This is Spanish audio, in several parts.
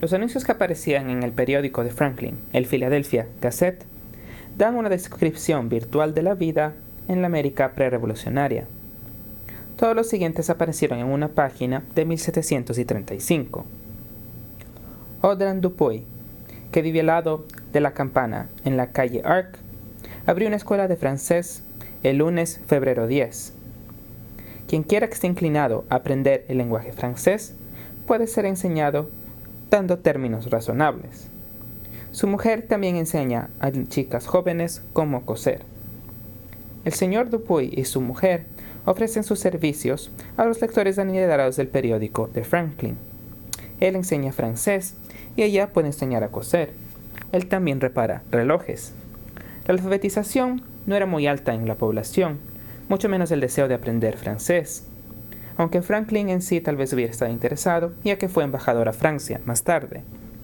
Los anuncios que aparecían en el periódico de Franklin, el Philadelphia Gazette, dan una descripción virtual de la vida en la América prerevolucionaria. Todos los siguientes aparecieron en una página de 1735. Audran Dupuy, que vivía al lado de la campana en la calle Arc, abrió una escuela de francés el lunes febrero 10. Quien quiera que esté inclinado a aprender el lenguaje francés puede ser enseñado dando términos razonables. Su mujer también enseña a chicas jóvenes cómo coser. El señor Dupuy y su mujer ofrecen sus servicios a los lectores adinerados del periódico de Franklin. Él enseña francés y ella puede enseñar a coser. Él también repara relojes. La alfabetización no era muy alta en la población, mucho menos el deseo de aprender francés, aunque Franklin en sí tal vez hubiera estado interesado, ya que fue embajador a Francia más tarde.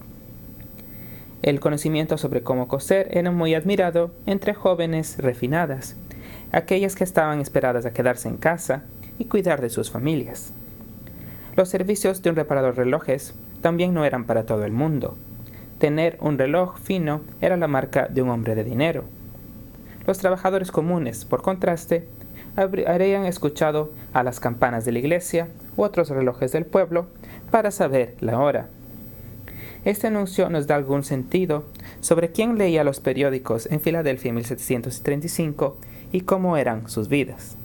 El conocimiento sobre cómo coser era muy admirado entre jóvenes refinadas, aquellas que estaban esperadas a quedarse en casa y cuidar de sus familias. Los servicios de un reparador de relojes también no eran para todo el mundo. Tener un reloj fino era la marca de un hombre de dinero. Los trabajadores comunes, por contraste, habrían escuchado a las campanas de la iglesia u otros relojes del pueblo para saber la hora. Este anuncio nos da algún sentido sobre quién leía los periódicos en Filadelfia en 1735 y cómo eran sus vidas.